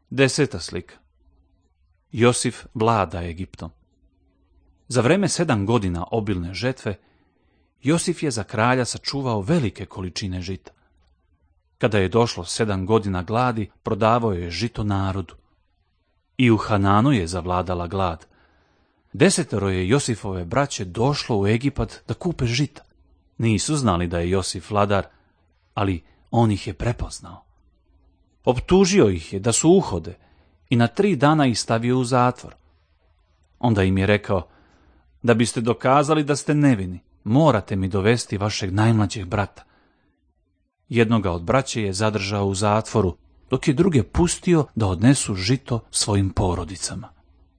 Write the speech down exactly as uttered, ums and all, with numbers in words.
Deseta slika. Josif vlada Egiptom. Za vreme sedam godina obilne žetve, Josif je za kralja sačuvao velike količine žita. Kada je došlo sedam godina gladi, prodavao je žito narodu. I u Hananu je zavladala glad. Desetero je Josifove braće došlo u Egipat da kupe žita. Nisu znali da je Josif vladar, ali on ih je prepoznao. Optužio ih je da su uhode i na tri dana ih stavio u zatvor. Onda im je rekao: da biste dokazali da ste nevini, morate mi dovesti vašeg najmlađeg brata. Jednoga od braće je zadržao u zatvoru, dok je druge pustio da odnesu žito svojim porodicama.